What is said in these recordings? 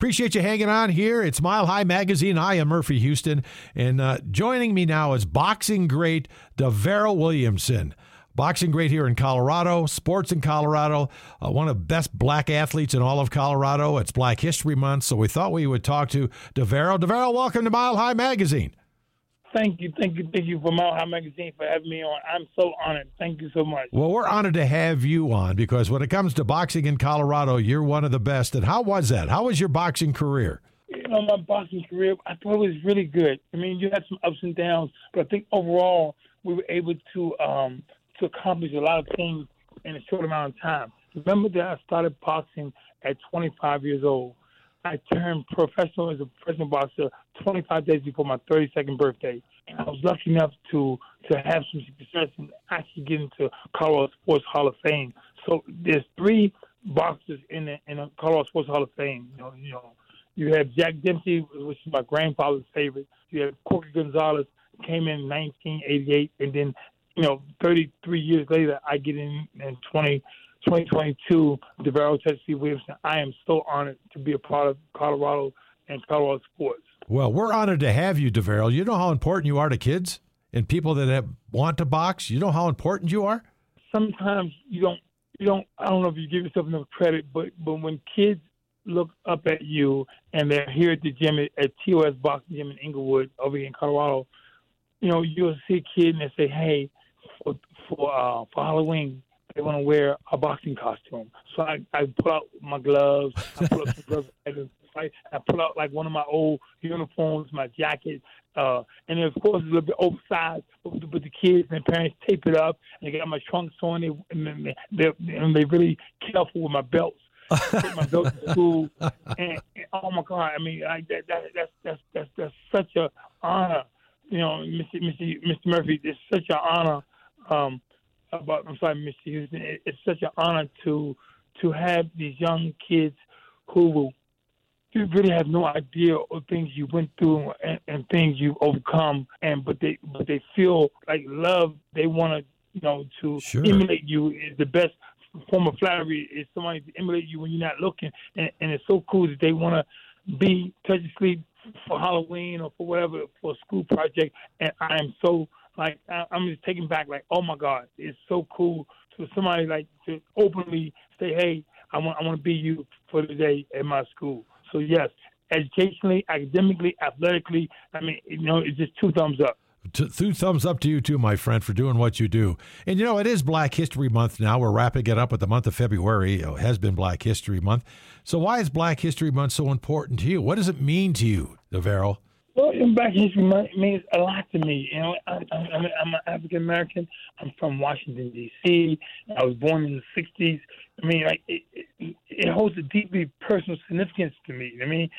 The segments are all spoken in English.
Appreciate you hanging on here. It's Mile High Magazine. I am Murphy Houston, and joining me now is boxing great DeVarryl Williamson. Boxing great here in Colorado, sports in Colorado, one of the best black athletes in all of Colorado. It's Black History Month, so we thought we would talk to DeVarryl. DeVarryl, welcome to Mile High Magazine. Thank you for Mile High Magazine for having me on. I'm so honored. Thank you so much. Well, we're honored to have you on because when it comes to boxing in Colorado, you're one of the best. And how was that? How was your boxing career? My boxing career, I thought it was really good. I mean, you had some ups and downs, but I think overall we were able to accomplish a lot of things in a short amount of time. Remember that I started boxing at 25 years old. I turned professional as a professional boxer 25 days before my 32nd birthday. And I was lucky enough to have some success and actually get into Colorado Sports Hall of Fame. So there's 3 boxers in the Colorado Sports Hall of Fame. You have Jack Dempsey, which is my grandfather's favorite. You have Corky Gonzalez, came in 1988, and then 33 years later, I get in 2022, DeVarryl Tennessee Williamson. I am so honored to be a part of Colorado and Colorado sports. Well, we're honored to have you, DeVarryl. You know how important you are to kids and people that want to box? You know how important you are? Sometimes you don't, I don't know if you give yourself enough credit, but when kids look up at you and they're here at the gym at TOS Boxing Gym in Inglewood over here in Colorado, you'll see a kid and they say, hey, for Halloween, they want to wear a boxing costume. So I pull out my gloves, I pull out some gloves, I pull out like one of my old uniforms, my jacket, and then of course it's a little bit oversized, but the kids and the parents tape it up, and they got my trunks on, they're really careful with my belts. Take my belts to school, and oh my God, I mean, that's such an honor. Mr. Murphy, it's such an honor. I'm sorry, Mr. Houston. It's such an honor to have these young kids who you really have no idea of things you went through and things you've overcome, but they feel like love. They want to Sure. emulate you. Is the best form of flattery is somebody to emulate you when you're not looking, and it's so cool that they want to be touch sleep for Halloween or for whatever, for a school project, and I am so I'm just taken back, like, oh my God, it's so cool for somebody like to openly say, hey, I want to be you for the day at my school. So yes, educationally, academically, athletically, I mean, it's just 2 thumbs up. 2 thumbs up to you too, my friend, for doing what you do. And it is Black History Month now. We're wrapping it up with the month of February. It has been Black History Month. So why is Black History Month so important to you? What does it mean to you, DeVarryl? Well, Black History Month means a lot to me. I'm an African American. I'm from Washington D.C. I was born in the '60s. I mean, it holds a deeply personal significance to me. I mean,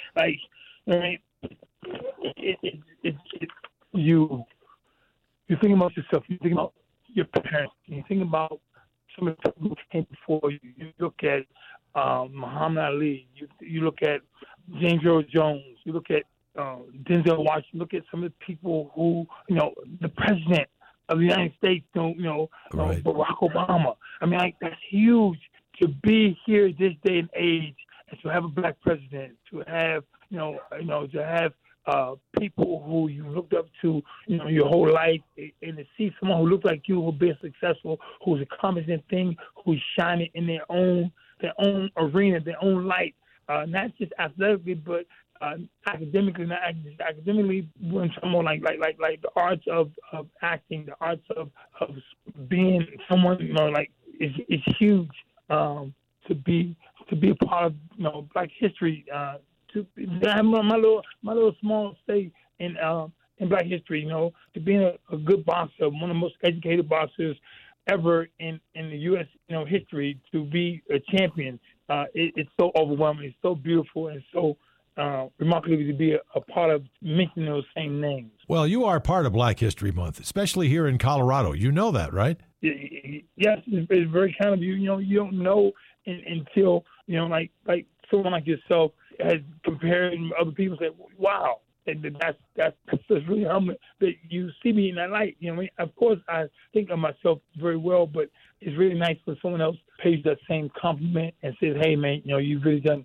you think about yourself. You think about your parents. You think about some of the people who came before you. You look at Muhammad Ali. You look at James Earl Jones. You look at Denzel Washington. Look at some of the people who, the president of the United States, Right. Barack Obama. I mean, that's huge to be here this day and age, and to have a black president, to have, to have people who you looked up to, your whole life, and to see someone who looked like you, who's been successful, who's accomplishing things, who's shining in their own arena, their own light, not just athletically, but academically, not just academically, we're talking about like the arts of acting, the arts of being someone, it's huge to be a part of Black history. To have my little small say in Black history, to being a good boxer, one of the most educated boxers ever in the U.S. history, to be a champion. It's so overwhelming. It's so beautiful and so remarkable to be a part of mentioning those same names. Well, you are part of Black History Month, especially here in Colorado. You know that, right? Yes, it's very kind of you. You don't know until like someone like yourself has compared other people. Say, wow, and that's really humbling that you see me in that light. Of course, I think of myself very well, but it's really nice when someone else pays that same compliment and says, "Hey, man, you've really done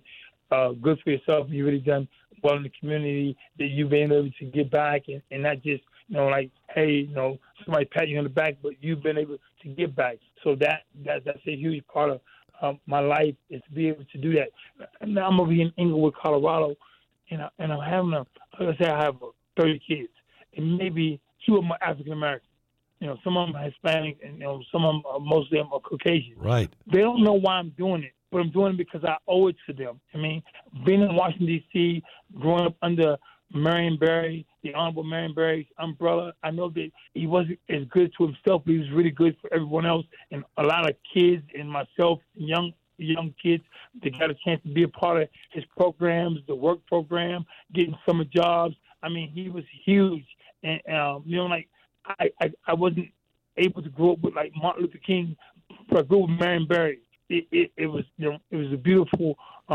good for yourself. You've really done well in the community, that you've been able to give back and not just, like, hey, somebody pat you on the back, but you've been able to give back. So that's a huge part of my life, is to be able to do that. And now I'm over here in Inglewood, Colorado, and I'm having like I say, I have 30 kids, and maybe 2 of them are African American. Some of them are Hispanic, and some of them, most of them are Caucasian. Right. They don't know why I'm doing it, but I'm doing it because I owe it to them. I mean, being in Washington, D.C., growing up under Marion Barry, the Honorable Marion Barry's umbrella, I know that he wasn't as good to himself, but he was really good for everyone else. And a lot of kids and myself, young kids, they got a chance to be a part of his programs, the work program, getting summer jobs. I mean, he was huge. And, like, I wasn't able to grow up with, like, Martin Luther King, but I grew up with Marion Barry. It was, it was a beautiful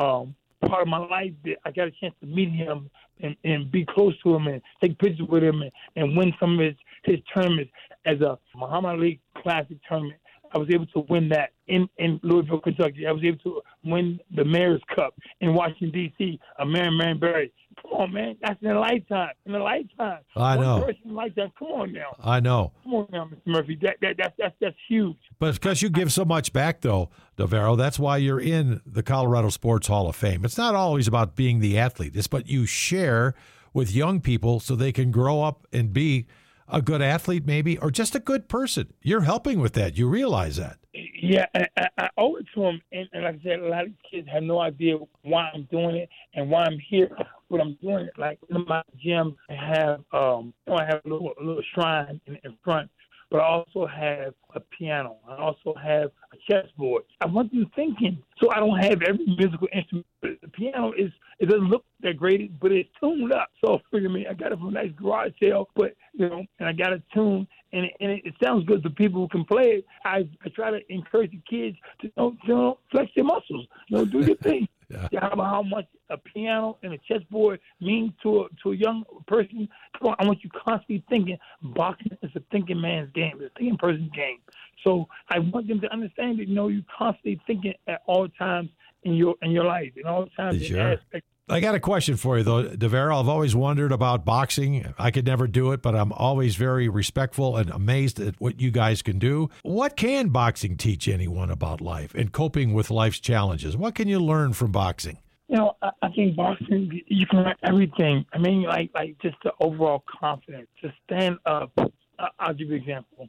part of my life that I got a chance to meet him and be close to him and take pictures with him and win some of his tournaments. As a Muhammad Ali Classic tournament, I was able to win that in Louisville, Kentucky. I was able to win the Mayor's Cup in Washington, D.C., Marion Barry. Come on, man. That's in a lifetime. In a lifetime. I know. One person in a lifetime. Come on now. I know. Come on now, Mr. Murphy. That's huge. But because you give so much back, though, DeVero, that's why you're in the Colorado Sports Hall of Fame. It's not always about being the athlete. It's what you share with young people so they can grow up and be a good athlete maybe, or just a good person. You're helping with that. You realize that. Yeah, I owe it to them. And like I said, a lot of kids have no idea why I'm doing it and why I'm here, but I'm doing it. Like in my gym, I have a little shrine in front, but I also have a piano. I also have a chessboard. I want them thinking, so I don't have every musical instrument. The piano it doesn't look that great, but it's tuned up. So figure me, I got it from a nice garage sale, but and I got it tuned, and it sounds good to people who can play it. I try to encourage the kids to flex their muscles, do your thing. Yeah. How much a piano and a chessboard means to a young person. Come on, I want you constantly thinking. Boxing is a thinking man's game. It's a thinking person's game. So I want them to understand that you're constantly thinking at all times in your life, in all times. Sure. Aspects. I got a question for you, though, DeVero. I've always wondered about boxing. I could never do it, but I'm always very respectful and amazed at what you guys can do. What can boxing teach anyone about life and coping with life's challenges? What can you learn from boxing? I think boxing, you can learn everything. I mean, like just the overall confidence, to stand up. I'll give you an example.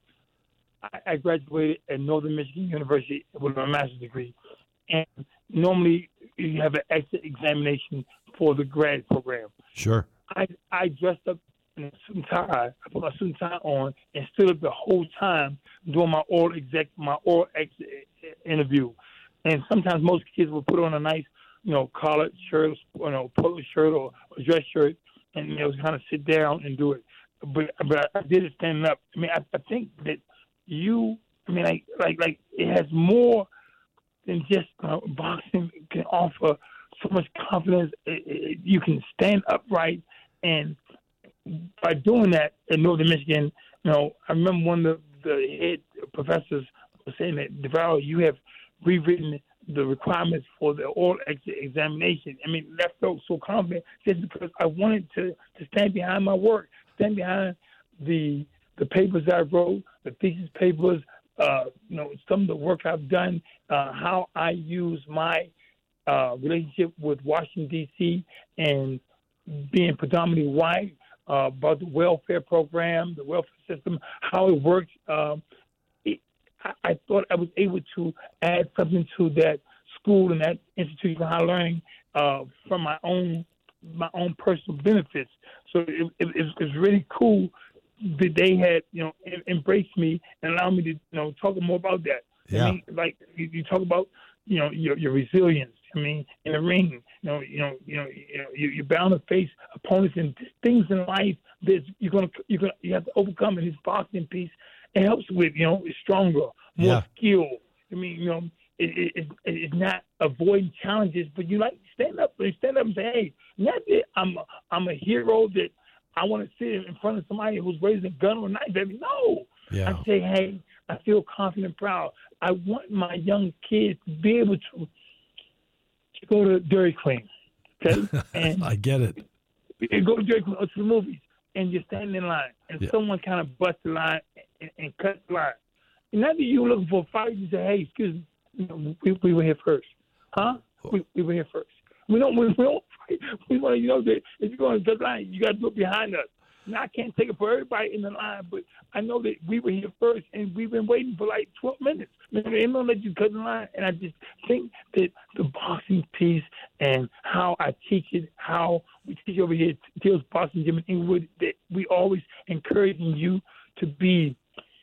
I graduated at Northern Michigan University with a master's degree, and normally you have an exit examination for the grad program. Sure. I dressed up in a suit and tie. I put my suit and tie on and stood up the whole time doing my oral exit interview. And sometimes most kids would put on a nice, collared shirt, polo shirt or a dress shirt, and they would kind of sit down and do it. But I did it standing up. I mean, I think that like it has more than just boxing can offer so much confidence. You can stand upright, and by doing that at Northern Michigan, I remember one of the head professors was saying that, DeVero, you have rewritten the requirements for the oral exit examination. I mean, that felt so confident just because I wanted to stand behind my work, stand behind the papers I wrote, the thesis papers, some of the work I've done, how I use my relationship with Washington, D.C., and being predominantly white, about the welfare program, the welfare system, how it works. I thought I was able to add something to that school and that institution of higher learning from my own personal benefits. So it's really cool that they had, embraced me and allowed me to, talk more about that. Yeah. I mean, like you talk about, your resilience. I mean, in the ring, you're bound to face opponents and things in life that you have to overcome. And this boxing piece, it helps with, it's stronger, more skill. I mean, it's not avoiding challenges, but you stand up and say, hey, not that I'm a hero that I want to sit in front of somebody who's raising a gun or a knife, baby. No. Yeah. I say, hey, I feel confident and proud. I want my young kids to be able to go to Dairy Queen, Okay, and I get it. you go to the movies, and you're standing in line, and someone kind of busts the line and cuts the line. And not that you're looking for a fight, you say, "Hey, excuse me, we were here first, huh? We were here first. We don't fight. We want to that if you're going to cut the line, you got to look behind us. Now, I can't take it for everybody in the line, but I know that we were here first, and we've been waiting for like 12 minutes. They're going to let you cut the line, and I just think that the boxing piece and how I teach it, how we teach over here at Teal's Boxing Gym in Inglewood, that we always encouraging you to be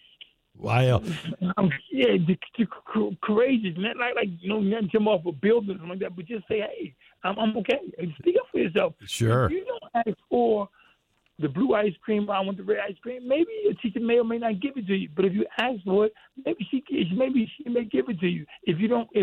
courageous, not like not jump off a building or something like that, but just say, hey, I'm okay. Speak up for yourself. Sure. If you don't ask for the blue ice cream, I want the red ice cream, maybe your teacher may or may not give it to you. But if you ask for it, maybe she may give it to you. If you don't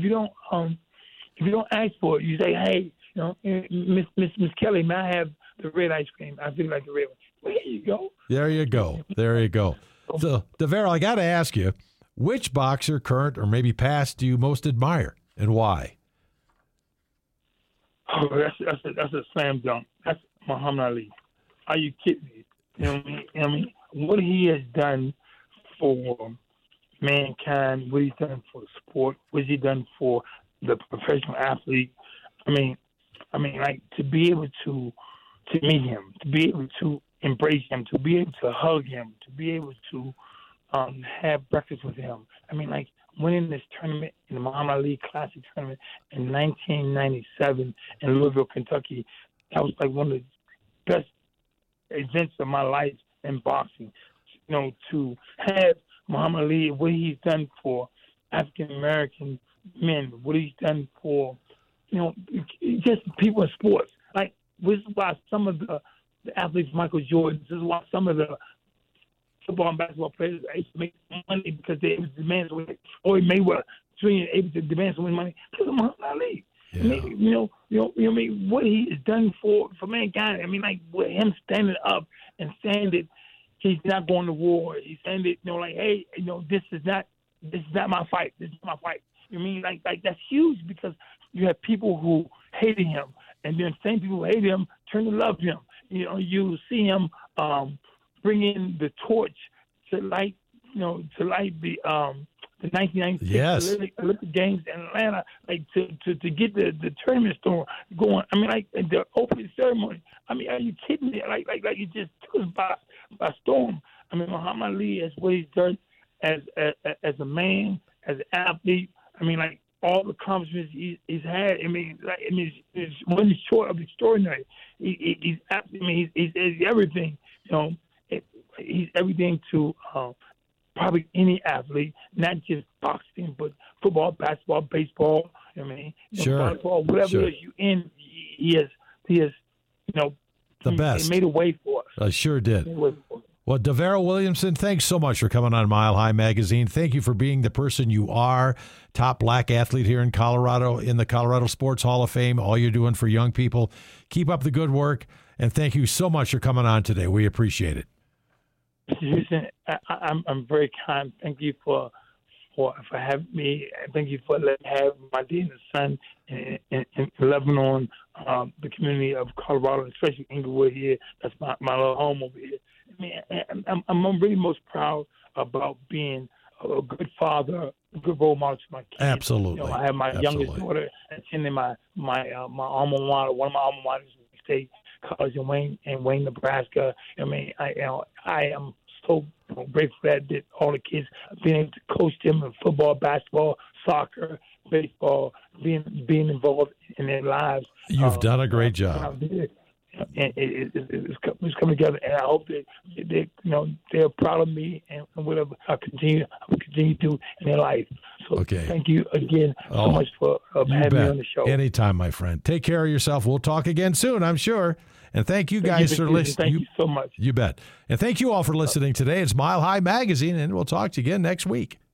ask for it, you say, hey, Miss Kelly, may I have the red ice cream? I feel like the red one. Well, there you go. There you go. So, DeVero, I got to ask you, which boxer, current or maybe past, do you most admire and why? Oh, that's a slam dunk. That's Muhammad Ali. Are you kidding me? You know what I mean? What he has done for mankind, what he's done for sport, what he's done for the professional athlete. I mean, like to be able to meet him, to be able to embrace him, to be able to hug him, to be able to have breakfast with him. I mean, like winning this tournament in the Muhammad Ali Classic tournament in 1997 in Louisville, Kentucky, that was like one of the best events of my life in boxing. To have Muhammad Ali, what he's done for African American men, what he's done for, just people in sports. Like, this is why some of the athletes, Michael Jordan, this is why some of the football and basketball players are able to make money because they demand so much. Floyd Mayweather, Jr. able to demand so much money because of Muhammad Ali. Yeah. I mean, what he has done for mankind. I mean, like with him standing up and saying that he's not going to war. He's saying that, like, hey, this is not my fight. This is my fight. I mean, like that's huge because you have people who hated him, and then same people who hated him turn to love him. You see him bring in the torch to light the 1996 Olympic Games in Atlanta, like to get the tournament storm going. I mean, like the opening ceremony. I mean, are you kidding me? Like it just took us by storm. I mean, Muhammad Ali is what he's done as a man, as an athlete. I mean, like all the accomplishments he's had. I mean, it's one short of extraordinary. He's everything. He's everything to probably any athlete, not just boxing, but football, basketball, baseball. I mean, volleyball, whatever it is you in, he has, the best. He made a way for us. I sure did. Well, DeVero Williamson, thanks so much for coming on Mile High Magazine. Thank you for being the person you are, top black athlete here in Colorado, in the Colorado Sports Hall of Fame, all you're doing for young people. Keep up the good work, and thank you so much for coming on today. We appreciate it. Mr. Houston, I'm very kind. Thank you for having me. Thank you for letting me have my day in the sun in Lebanon, the community of Colorado, especially Inglewood here. That's my little home over here. I mean, I'm really most proud about being a good father, a good role model to my kids. Absolutely. I have my youngest daughter attending my alma mater, one of my alma maters, State College in Wayne, Nebraska. I mean, I am so grateful that all the kids being able to coach them in football, basketball, soccer, baseball, being involved in their lives. You've done a great job. And it's coming together, and I hope that they're proud of me and whatever I will continue to do in their life. So Thank you again so much for having me on the show. Anytime, my friend. Take care of yourself. We'll talk again soon, I'm sure. And thank you guys for listening. Thank you so much. You bet. And thank you all for listening today. It's Mile High Magazine, and we'll talk to you again next week.